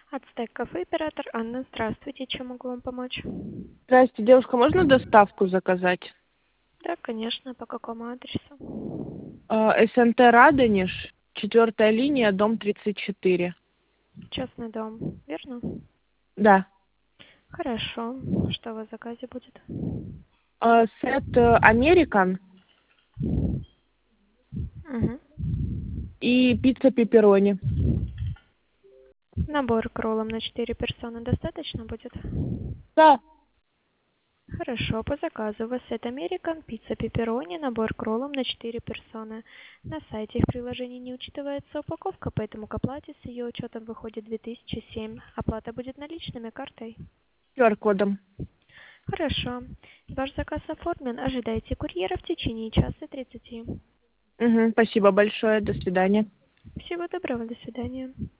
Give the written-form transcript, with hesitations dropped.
Ацтек кафе, оператор Анна. Здравствуйте, чем могу вам помочь? Здрасте, девушка, можно доставку заказать? Да, конечно. По какому адресу? СНТ Радонеж, 4-я линия, дом 34. Частный дом, верно? Да. Хорошо. Что у вас в заказе будет? Сет Американ Угу. и пицца пепперони. Набор к роллам на 4 персоны достаточно будет? Да. Хорошо, по заказу. У вас сет American, пицца пепперони, набор к роллам на 4 персоны. На сайте в приложении не учитывается упаковка, поэтому к оплате с ее учетом выходит 2007. Оплата будет наличными, картой. QR-кодом. Хорошо. Ваш заказ оформлен. Ожидайте курьера в течение часа 30. Спасибо большое. До свидания. Всего доброго. До свидания.